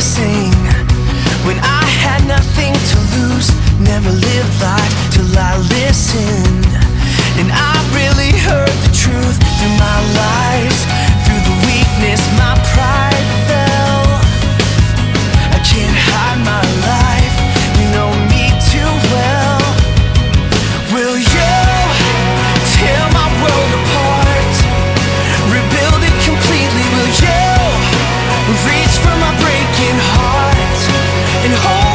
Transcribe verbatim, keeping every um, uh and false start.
sing when I had nothing to lose. Never lived life till I listened, and I really heard the truth through my lies. Through the weakness, my pride fell. I can't hide my life, you know me too well. Will you tear my world apart, rebuild it completely? Will you reach for my breaking heart and hold